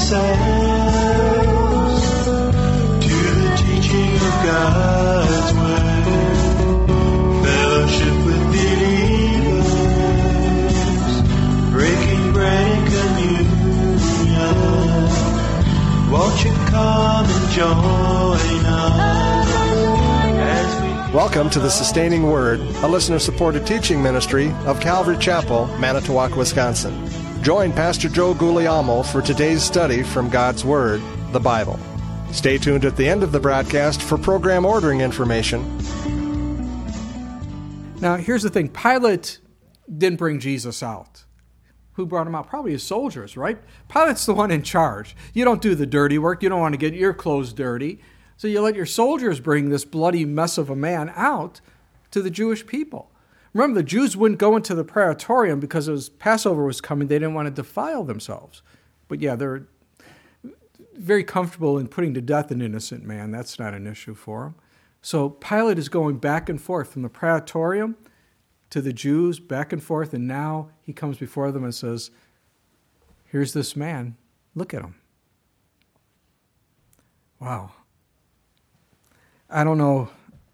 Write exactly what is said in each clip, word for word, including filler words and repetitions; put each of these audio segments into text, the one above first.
ourselves to the teaching of God's word, fellowship with believers, breaking bread and communion. Won't you come and join us as we... Welcome to the Sustaining Word, a listener-supported teaching ministry of Calvary Chapel, Manitowoc, Wisconsin. Join Pastor Joe Guglielmo for today's study from God's Word, the Bible. Stay tuned at the end of the broadcast for program ordering information. Now, here's the thing. Pilate didn't bring Jesus out. Who brought him out? Probably his soldiers, right? Pilate's the one in charge. You don't do the dirty work. You don't want to get your clothes dirty. So you let your soldiers bring this bloody mess of a man out to the Jewish people. Remember, the Jews wouldn't go into the praetorium because it was, Passover was coming. They didn't want to defile themselves. But yeah, they're very comfortable in putting to death an innocent man. That's not an issue for them. So Pilate is going back and forth from the praetorium to the Jews, back and forth, and now he comes before them and says, here's this man. Look at him. Wow. I don't know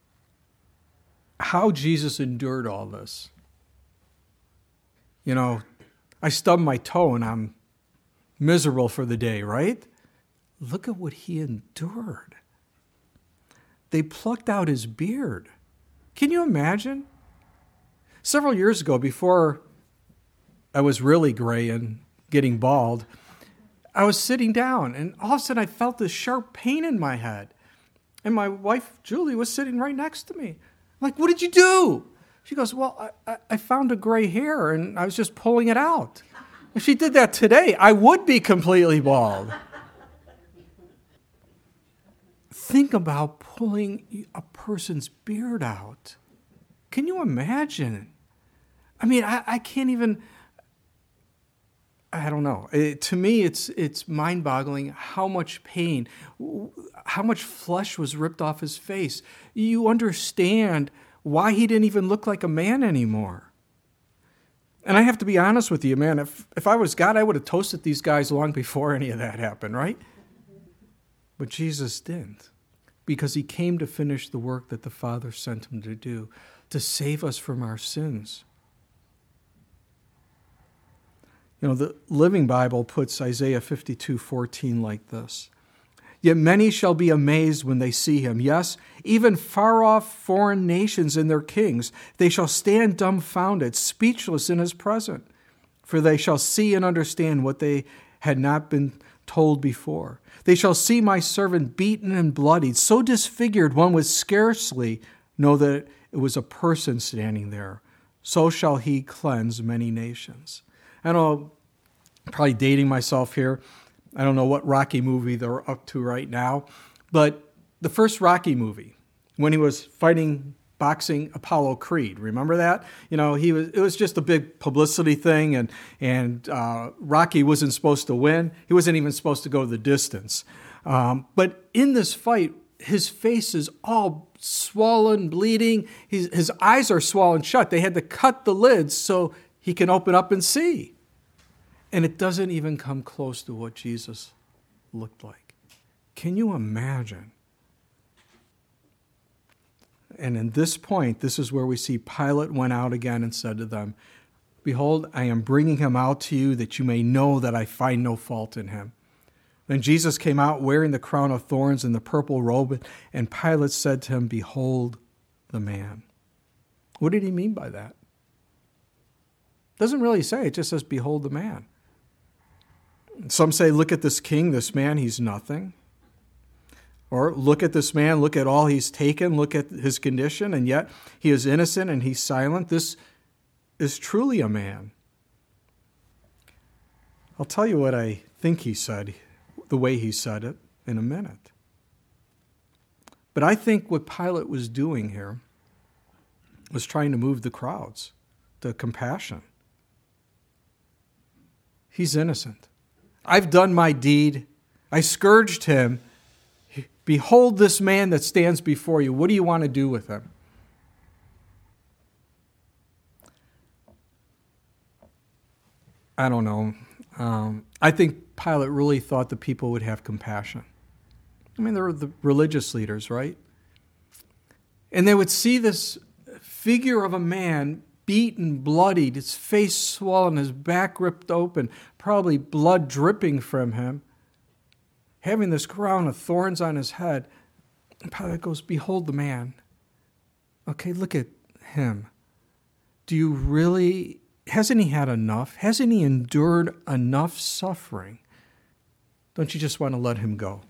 how Jesus endured all this. You know, I stubbed my toe and I'm miserable for the day, right? Look at what he endured. They plucked out his beard. Can you imagine? Several years ago, before I was really gray and getting bald, I was sitting down and all of a sudden I felt this sharp pain in my head. And my wife, Julie, was sitting right next to me. I'm like, what did you do? She goes, well, I, I found a gray hair and I was just pulling it out. If she did that today, I would be completely bald. Think about pulling a person's beard out. Can you imagine? I mean, I, I can't even, I don't know. It, to me, it's it's mind-boggling how much pain, how much flesh was ripped off his face. You understand why he didn't even look like a man anymore. And I have to be honest with you, man, if, if I was God, I would have toasted these guys long before any of that happened, right? But Jesus didn't, because he came to finish the work that the Father sent him to do, to save us from our sins. You know, the Living Bible puts Isaiah fifty-two fourteen like this. Yet many shall be amazed when they see him. Yes, even far-off foreign nations and their kings. They shall stand dumbfounded, speechless in his presence. For they shall see and understand what they had not been told before. They shall see my servant beaten and bloodied, so disfigured one would scarcely know that it was a person standing there. So shall he cleanse many nations. I don't know, I'm probably dating myself here. I don't know what Rocky movie they're up to right now. But the first Rocky movie, when he was fighting, boxing Apollo Creed, remember that? You know, he was. It was just a big publicity thing, and, and uh, Rocky wasn't supposed to win. He wasn't even supposed to go the distance. Um, but in this fight, his face is all swollen, bleeding. His, his eyes are swollen shut. They had to cut the lids so he can open up and see. And it doesn't even come close to what Jesus looked like. Can you imagine? And in this point, this is where we see Pilate went out again and said to them, behold, I am bringing him out to you that you may know that I find no fault in him. Then Jesus came out wearing the crown of thorns and the purple robe, and Pilate said to him, behold the man. What did he mean by that? Doesn't really say. It just says, behold the man. Some say, look at this king, this man, he's nothing. Or look at this man, look at all he's taken, look at his condition, and yet he is innocent and he's silent. This is truly a man. I'll tell you what I think he said, the way he said it, in a minute. But I think what Pilate was doing here was trying to move the crowds to compassion. He's innocent. I've done my deed. I scourged him. Behold this man that stands before you. What do you want to do with him? I don't know. Um, I think Pilate really thought the people would have compassion. I mean, they were the religious leaders, right? And they would see this figure of a man beaten, bloodied, his face swollen, his back ripped open, probably blood dripping from him, having this crown of thorns on his head. And Pilate goes, behold the man. Okay, look at him. Do you really, hasn't he had enough? Hasn't he endured enough suffering? Don't you just want to let him go?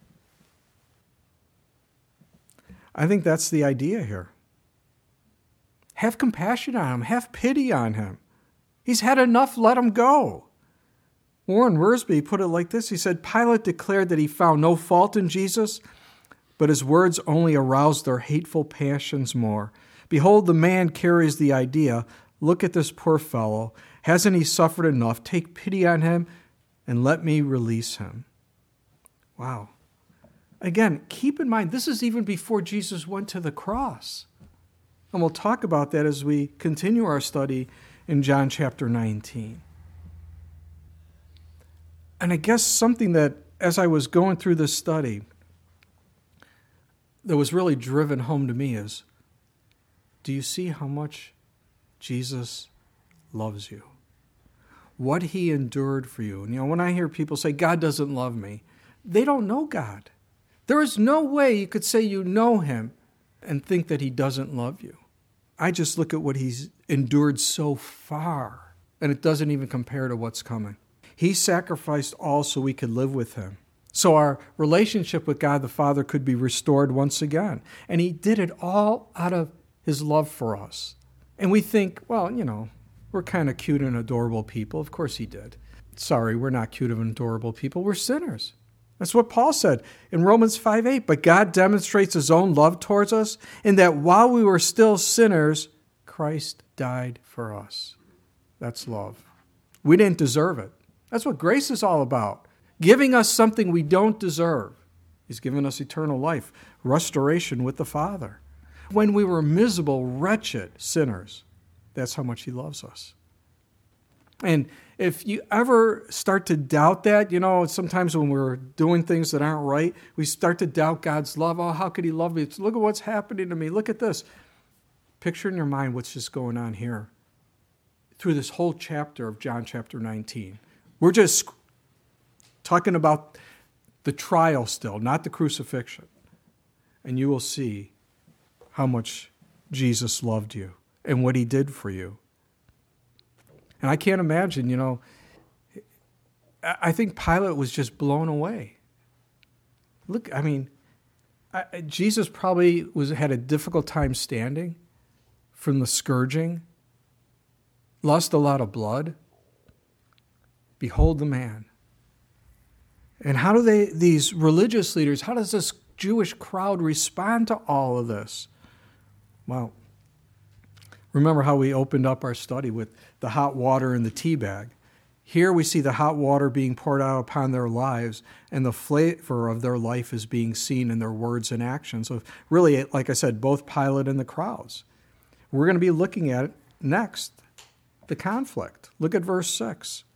I think that's the idea here. Have compassion on him. Have pity on him. He's had enough. Let him go. Warren Wiersbe put it like this. He said, Pilate declared that he found no fault in Jesus, but his words only aroused their hateful passions more. Behold, the man carries the idea, look at this poor fellow. Hasn't he suffered enough? Take pity on him and let me release him. Wow. Again, keep in mind, this is even before Jesus went to the cross. And we'll talk about that as we continue our study in John chapter nineteen. And I guess something that, as I was going through this study, that was really driven home to me is, do you see how much Jesus loves you? What he endured for you. And you know, when I hear people say, God doesn't love me, they don't know God. There is no way you could say you know him and think that he doesn't love you. I just look at what he's endured so far, and it doesn't even compare to what's coming. He sacrificed all so we could live with him. So our relationship with God the Father could be restored once again. And he did it all out of his love for us. And we think, well, you know, we're kind of cute and adorable people. Of course he did. Sorry, we're not cute and adorable people. We're sinners. That's what Paul said in Romans five eight. But God demonstrates his own love towards us in that while we were still sinners, Christ died for us. That's love. We didn't deserve it. That's what grace is all about. Giving us something we don't deserve. He's given us eternal life, restoration with the Father. When we were miserable, wretched sinners, that's how much he loves us. And if you ever start to doubt that, you know, sometimes when we're doing things that aren't right, we start to doubt God's love. Oh, how could he love me? Look at what's happening to me. Look at this. Picture in your mind what's just going on here through this whole chapter of John chapter nineteen. We're just talking about the trial still, not the crucifixion. And you will see how much Jesus loved you and what he did for you. And I can't imagine, you know, I think Pilate was just blown away. Look, I mean, I, Jesus probably was had a difficult time standing from the scourging, lost a lot of blood. Behold the man. And how do they, these religious leaders, how does this Jewish crowd respond to all of this? Well, remember how we opened up our study with the hot water and the tea bag. Here we see the hot water being poured out upon their lives, and the flavor of their life is being seen in their words and actions. So really, like I said, both Pilate and the crowds. We're going to be looking at it next, the conflict. Look at verse six.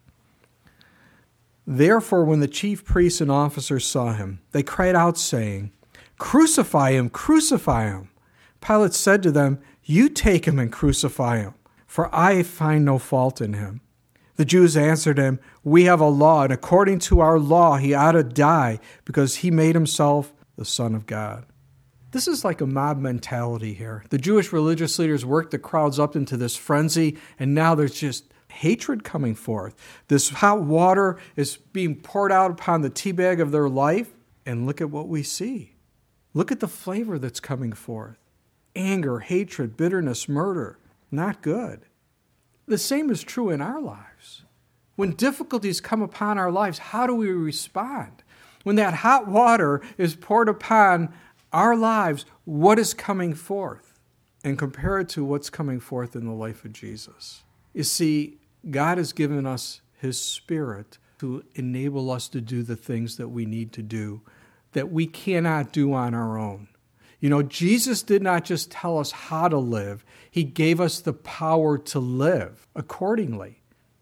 Therefore, when the chief priests and officers saw him, they cried out, saying, Crucify him, crucify him. Pilate said to them, You take him and crucify him, for I find no fault in him. The Jews answered him, We have a law, and according to our law he ought to die, because he made himself the Son of God. This is like a mob mentality here. The Jewish religious leaders worked the crowds up into this frenzy, and now there's just hatred coming forth. This hot water is being poured out upon the teabag of their life, and look at what we see. Look at the flavor that's coming forth. Anger, hatred, bitterness, murder. Not good. The same is true in our lives. When difficulties come upon our lives, how do we respond? When that hot water is poured upon our lives, what is coming forth? And compare it to what's coming forth in the life of Jesus. You see, God has given us his Spirit to enable us to do the things that we need to do, that we cannot do on our own. You know, Jesus did not just tell us how to live. He gave us the power to live accordingly.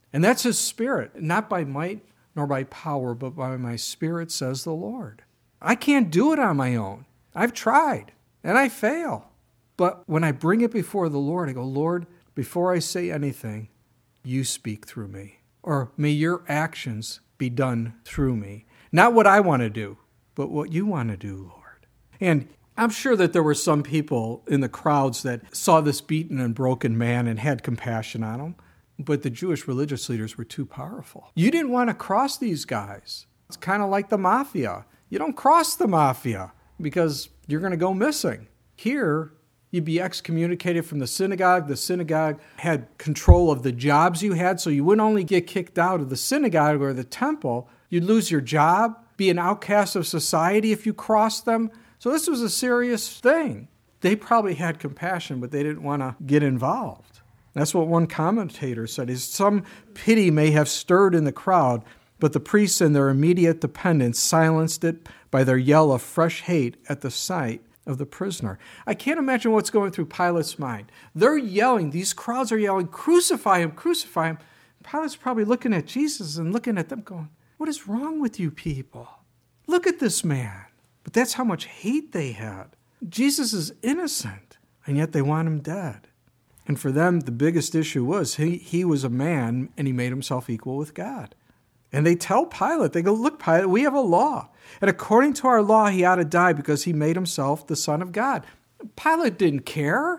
And that's his Spirit, not by might nor by power, but by my Spirit, says the Lord. I can't do it on my own. I've tried, and I fail. But when I bring it before the Lord, I go, Lord, before I say anything, you speak through me. Or may your actions be done through me. Not what I want to do, but what you want to do, Lord. And I'm sure that there were some people in the crowds that saw this beaten and broken man and had compassion on him. But the Jewish religious leaders were too powerful. You didn't want to cross these guys. It's kind of like the mafia. You don't cross the mafia because you're going to go missing. Here, you'd be excommunicated from the synagogue. The synagogue had control of the jobs you had, so you wouldn't only get kicked out of the synagogue or the temple, you'd lose your job, be an outcast of society if you crossed them. So this was a serious thing. They probably had compassion, but they didn't want to get involved. That's what one commentator said, is some pity may have stirred in the crowd, but the priests and their immediate dependents silenced it by their yell of fresh hate at the sight of the prisoner. I can't imagine what's going through Pilate's mind. They're yelling, these crowds are yelling, crucify him, crucify him. Pilate's probably looking at Jesus and looking at them going, what is wrong with you people? Look at this man. But that's how much hate they had. Jesus is innocent, and yet they want him dead. And for them, the biggest issue was he, he was a man, and he made himself equal with God. And they tell Pilate, they go, look, Pilate, we have a law. And according to our law, he ought to die because he made himself the Son of God. Pilate didn't care.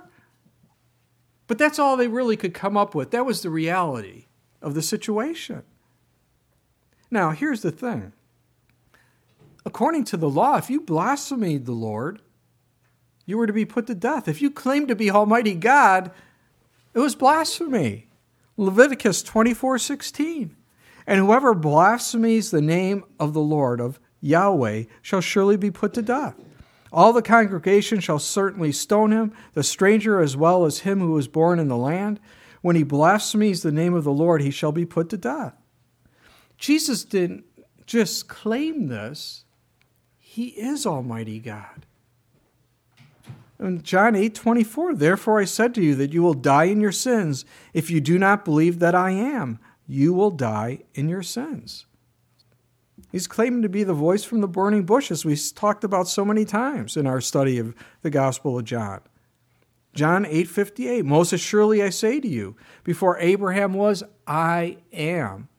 But that's all they really could come up with. That was the reality of the situation. Now, here's the thing. According to the law, if you blasphemed the Lord, you were to be put to death. If you claimed to be Almighty God, it was blasphemy. Leviticus twenty-four sixteen. And whoever blasphemes the name of the Lord, of Yahweh, shall surely be put to death. All the congregation shall certainly stone him, the stranger as well as him who was born in the land. When he blasphemes the name of the Lord, he shall be put to death. Jesus didn't just claim this. He is Almighty God. In John eight twenty-four, therefore I said to you that you will die in your sins if you do not believe that I am. You will die in your sins. He's claiming to be the voice from the burning bush, as we talked about so many times in our study of the Gospel of John. John eight fifty-eight, most assuredly I say to you, before Abraham was, I am.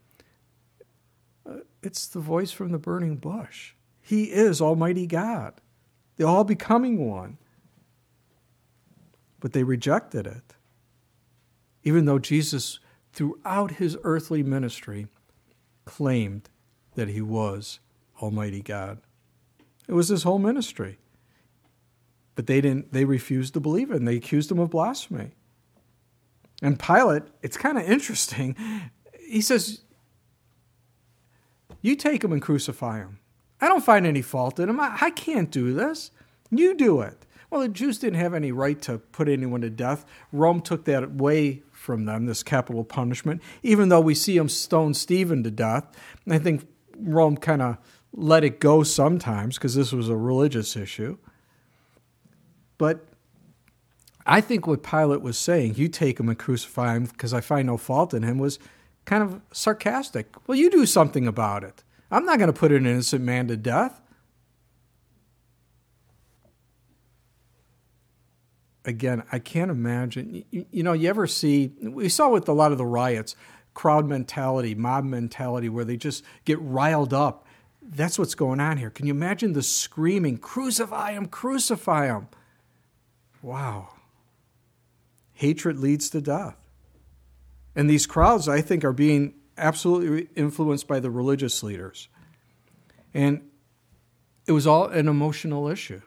It's the voice from the burning bush. He is Almighty God, the all-becoming one. But they rejected it, even though Jesus, throughout his earthly ministry, claimed that he was Almighty God. It was his whole ministry. But they didn't. They refused to believe it, and they accused him of blasphemy. And Pilate, it's kind of interesting. He says, you take him and crucify him. I don't find any fault in him. I, I can't do this. You do it. Well, the Jews didn't have any right to put anyone to death. Rome took that away from them, this capital punishment, even though we see them stone Stephen to death. And I think Rome kind of let it go sometimes because this was a religious issue. But I think what Pilate was saying, you take him and crucify him because I find no fault in him, was kind of sarcastic. Well, you do something about it. I'm not going to put an innocent man to death. Again, I can't imagine. You, you know, you ever see, we saw with a lot of the riots, crowd mentality, mob mentality, where they just get riled up. That's what's going on here. Can you imagine the screaming, crucify him, crucify him? Wow. Hatred leads to death. And these crowds, I think, are being absolutely influenced by the religious leaders. And it was all an emotional issue.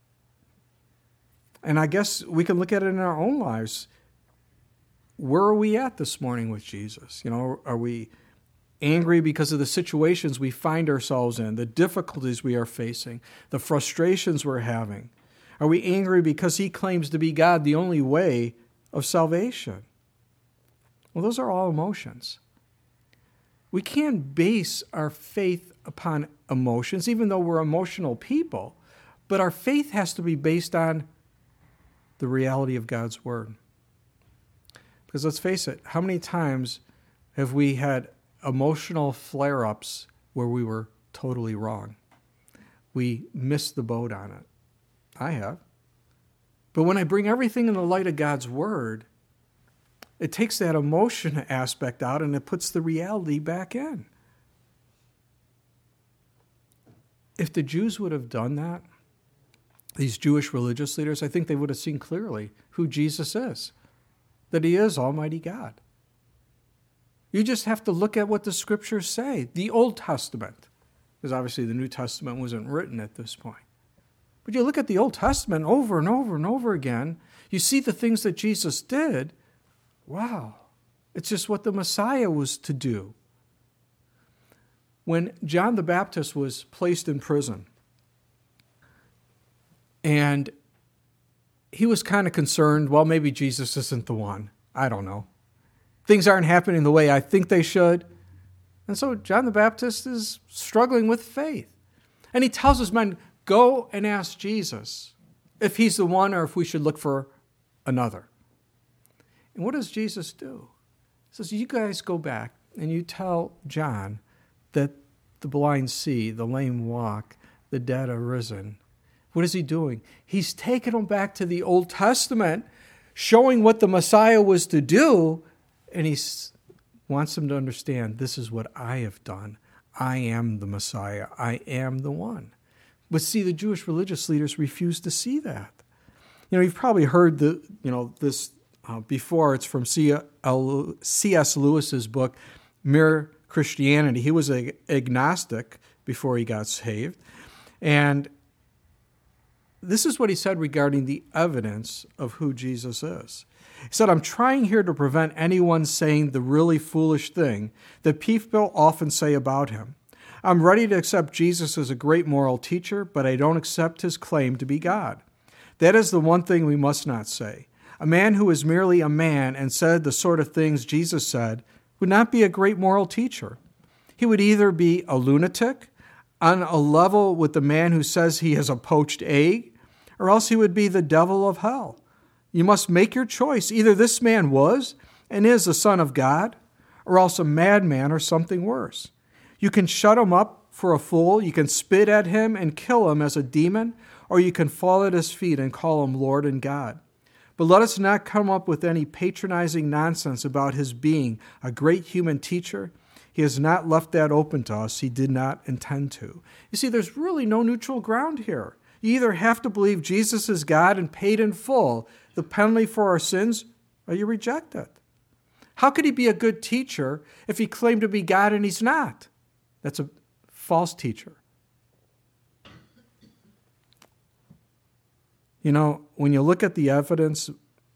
And I guess we can look at it in our own lives. Where are we at this morning with Jesus? You know, are we angry because of the situations we find ourselves in, the difficulties we are facing, the frustrations we're having? Are we angry because he claims to be God, the only way of salvation? Well, those are all emotions. We can't base our faith upon emotions, even though we're emotional people. But our faith has to be based on the reality of God's Word. Because let's face it, how many times have we had emotional flare-ups where we were totally wrong? We missed the boat on it. I have. But when I bring everything in the light of God's Word, it takes that emotion aspect out and it puts the reality back in. If the Jews would have done that, these Jewish religious leaders, I think they would have seen clearly who Jesus is, that he is Almighty God. You just have to look at what the Scriptures say. The Old Testament, because obviously the New Testament wasn't written at this point. But you look at the Old Testament over and over and over again, you see the things that Jesus did. Wow, it's just what the Messiah was to do. When John the Baptist was placed in prison, and he was kind of concerned, well, maybe Jesus isn't the one. I don't know. Things aren't happening the way I think they should. And so John the Baptist is struggling with faith. And he tells his men, go and ask Jesus if he's the one or if we should look for another. And what does Jesus do? He says, you guys go back and you tell John that the blind see, the lame walk, the dead are risen. What is he doing? He's taking them back to the Old Testament, showing what the Messiah was to do, and he wants them to understand, this is what I have done. I am the Messiah. I am the one. But see, the Jewish religious leaders refused to see that. You know, you've probably heard the, you know, this uh, before. It's from C S Lewis's book, Mere Christianity. He was an agnostic before he got saved. And this is what he said regarding the evidence of who Jesus is. He said, I'm trying here to prevent anyone saying the really foolish thing that people often say about him. I'm ready to accept Jesus as a great moral teacher, but I don't accept his claim to be God. That is the one thing we must not say. A man who is merely a man and said the sort of things Jesus said would not be a great moral teacher. He would either be a lunatic, on a level with the man who says he has a poached egg, or else he would be the devil of hell. You must make your choice. Either this man was and is the Son of God, or else a madman or something worse. You can shut him up for a fool, you can spit at him and kill him as a demon, or you can fall at his feet and call him Lord and God. But let us not come up with any patronizing nonsense about his being a great human teacher. He has not left that open to us. He did not intend to. You see, there's really no neutral ground here. You either have to believe Jesus is God and paid in full the penalty for our sins, or you reject it. How could he be a good teacher if he claimed to be God and he's not? That's a false teacher. You know, when you look at the evidence,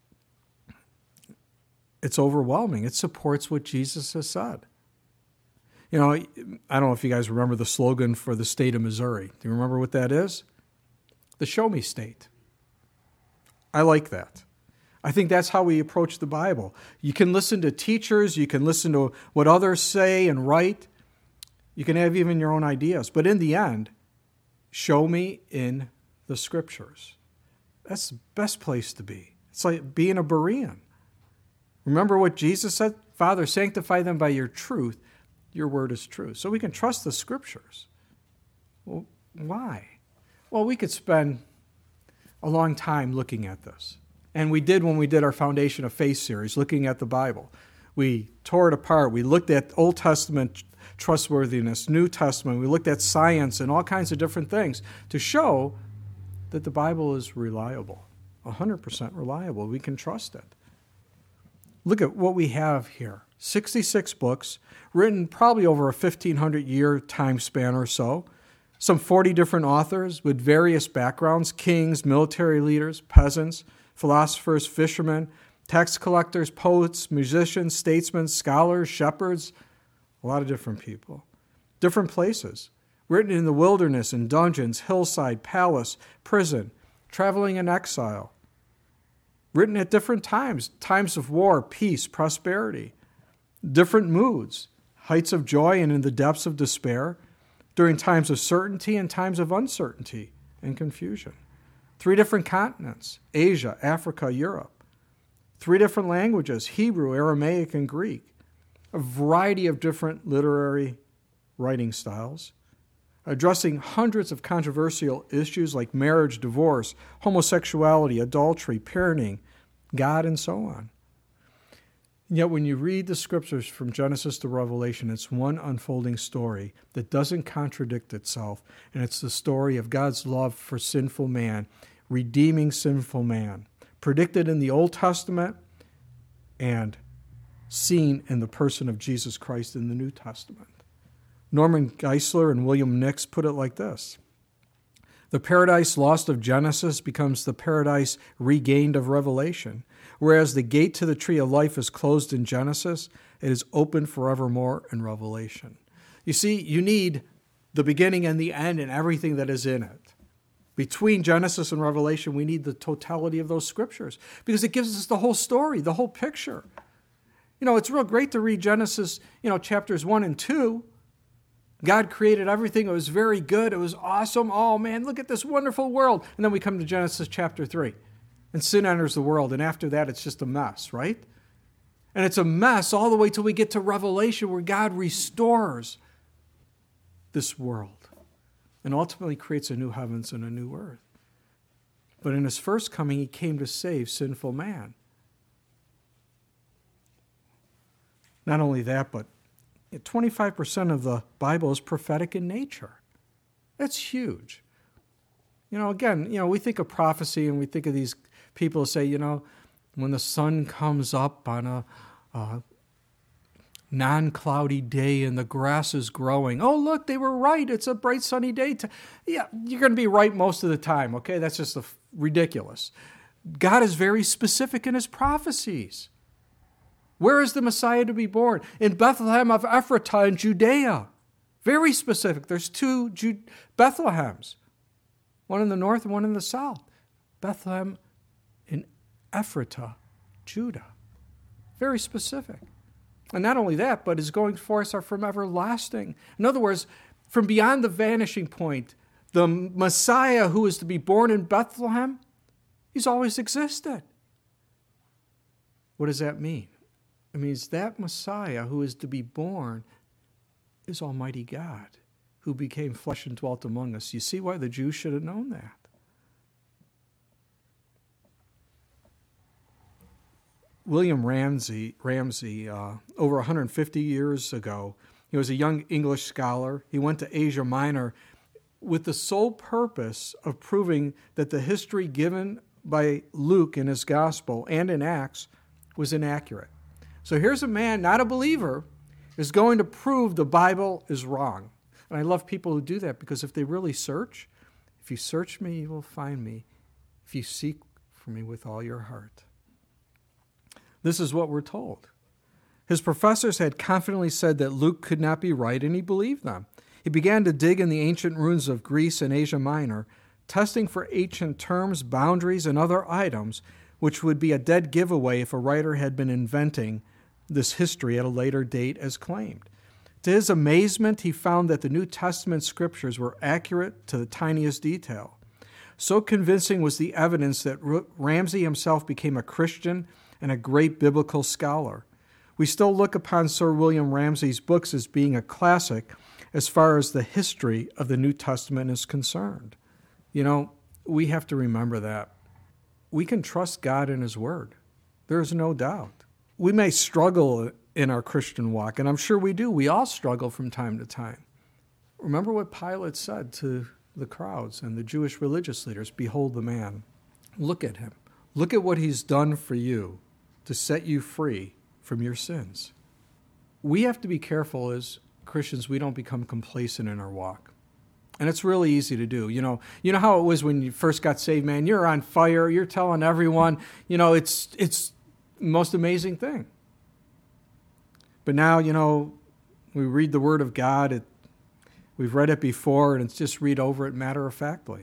it's overwhelming. It supports what Jesus has said. You know, I don't know if you guys remember the slogan for the state of Missouri. Do you remember what that is? The Show Me State. I like that. I think that's how we approach the Bible. You can listen to teachers, you can listen to what others say and write. You can have even your own ideas. But in the end, show me in the Scriptures. That's the best place to be. It's like being a Berean. Remember what Jesus said? Father, sanctify them by your truth. Your word is true. So we can trust the Scriptures. Well, why? Well, we could spend a long time looking at this. And we did when we did our Foundation of Faith series, looking at the Bible. We tore it apart. We looked at Old Testament trustworthiness, New Testament. We looked at science and all kinds of different things to show that the Bible is reliable, one hundred percent reliable. We can trust it. Look at what we have here. sixty-six books, written probably over a fifteen hundred year time span or so. Some forty different authors with various backgrounds, kings, military leaders, peasants, philosophers, fishermen, tax collectors, poets, musicians, statesmen, scholars, shepherds, a lot of different people. Different places. Written in the wilderness, in dungeons, hillside, palace, prison, traveling in exile. Written at different times, times of war, peace, prosperity. Different moods, heights of joy and in the depths of despair, during times of certainty and times of uncertainty and confusion. Three different continents, Asia, Africa, Europe. Three different languages, Hebrew, Aramaic, and Greek. a variety of different literary writing styles, addressing hundreds of controversial issues like marriage, divorce, homosexuality, adultery, parenting, God, and so on. And yet when you read the scriptures from Genesis to Revelation, it's one unfolding story that doesn't contradict itself, and it's the story of God's love for sinful man, redeeming sinful man, predicted in the Old Testament and seen in the person of Jesus Christ in the New Testament. Norman Geisler and William Nix put it like this: the paradise lost of Genesis becomes the paradise regained of Revelation. Whereas the gate to the tree of life is closed in Genesis, it is open forevermore in Revelation. You see, you need the beginning and the end and everything that is in it. Between Genesis and Revelation, we need the totality of those scriptures because it gives us the whole story, the whole picture. You know, it's real great to read Genesis, you know, chapters one and two. God created everything. It was very good. It was awesome. Oh, man, look at this wonderful world. And then we come to Genesis chapter three. And sin enters the world, and after that, it's just a mess, right? And it's a mess all the way till we get to Revelation, where God restores this world and ultimately creates a new heavens and a new earth. But in his first coming, he came to save sinful man. Not only that, but twenty-five percent of the Bible is prophetic in nature. That's huge. You know, again, you know, we think of prophecy and we think of these people say, you know, when the sun comes up on a, a non-cloudy day and the grass is growing, oh, look, they were right. It's a bright sunny day. To... Yeah, you're going to be right most of the time, okay? That's just a, ridiculous. God is very specific in his prophecies. Where is the Messiah to be born? In Bethlehem of Ephratah in Judea. Very specific. There's two Ju- Bethlehems, one in the north and one in the south. Bethlehem in Ephratah, Judah. Very specific. And not only that, but his going forth are from everlasting. In other words, from beyond the vanishing point, the Messiah who is to be born in Bethlehem, he's always existed. What does that mean? It means that Messiah who is to be born is Almighty God, who became flesh and dwelt among us. You see why the Jews should have known that. William Ramsay, Ramsay uh, over one hundred fifty years ago, he was a young English scholar. He went to Asia Minor with the sole purpose of proving that the history given by Luke in his gospel and in Acts was inaccurate. So here's a man, not a believer, is going to prove the Bible is wrong. And I love people who do that because if they really search, if you search me, you will find me. If you seek for me with all your heart. This is what we're told. His professors had confidently said that Luke could not be right, and he believed them. He began to dig in the ancient ruins of Greece and Asia Minor, testing for ancient terms, boundaries, and other items, which would be a dead giveaway if a writer had been inventing this history at a later date as claimed. To his amazement, he found that the New Testament scriptures were accurate to the tiniest detail. So convincing was the evidence that Ramsay himself became a Christian and a great biblical scholar. We still look upon Sir William Ramsay's books as being a classic as far as the history of the New Testament is concerned. You know, we have to remember that. We can trust God in his word. There is no doubt. We may struggle in our Christian walk, and I'm sure we do. We all struggle from time to time. Remember what Pilate said to the crowds and the Jewish religious leaders, "Behold the man. Look at him. Look at what he's done for you to set you free from your sins." We have to be careful as Christians we don't become complacent in our walk. And it's really easy to do. You know, you know how it was when you first got saved, man, you're on fire, you're telling everyone, you know, it's it's the most amazing thing. But now, you know, we read the Word of God, it, we've read it before, and it's just read over it matter-of-factly.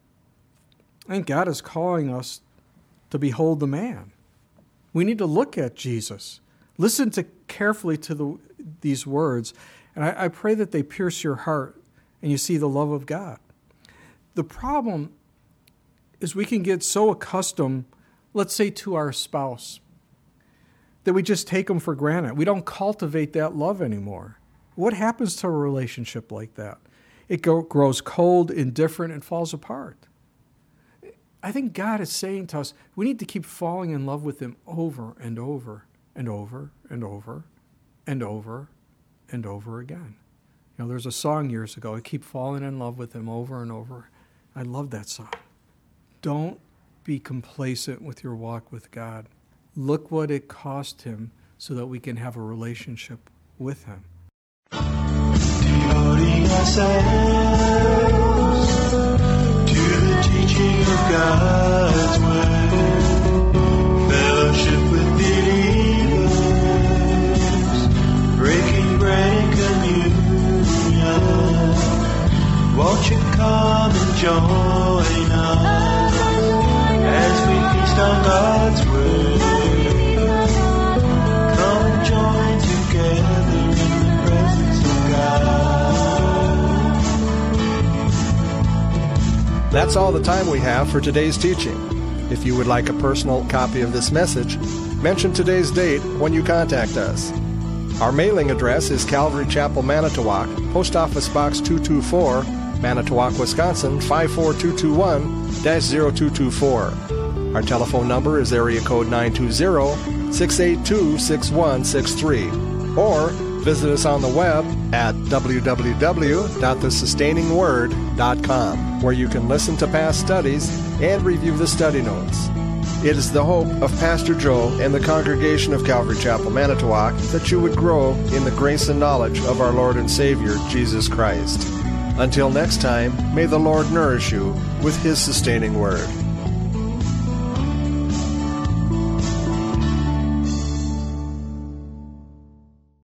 I think God is calling us to behold the man. We need to look at Jesus. Listen to carefully to the, these words, and I, I pray that they pierce your heart and you see the love of God. The problem is we can get so accustomed, let's say, to our spouse, that we just take them for granted. We don't cultivate that love anymore. What happens to a relationship like that? It go, grows cold, indifferent, and falls apart. I think God is saying to us, we need to keep falling in love with him over and over and over and over and over and over again. You know, there's a song years ago, I keep falling in love with him over and over. I love that song. Don't be complacent with your walk with God. Look what it cost him so that we can have a relationship with him. Devoting ourselves to the teaching of God's word, fellowship with believers, breaking bread and communion. Won't you come and join us as we feast on God's word? Come join together in the presence of God. That's all the time we have for today's teaching. If you would like a personal copy of this message, mention today's date when you contact us. Our mailing address is Calvary Chapel, Manitowoc, Post Office Box two two four, Manitowoc, Wisconsin five four two two one dash zero two two four. Our telephone number is area code nine two zero, six eight two, six one six three. Or visit us on the web at w w w dot the sustaining word dot com, where you can listen to past studies and review the study notes. It is the hope of Pastor Joe and the congregation of Calvary Chapel, Manitowoc, that you would grow in the grace and knowledge of our Lord and Savior, Jesus Christ. Until next time, may the Lord nourish you with his sustaining word.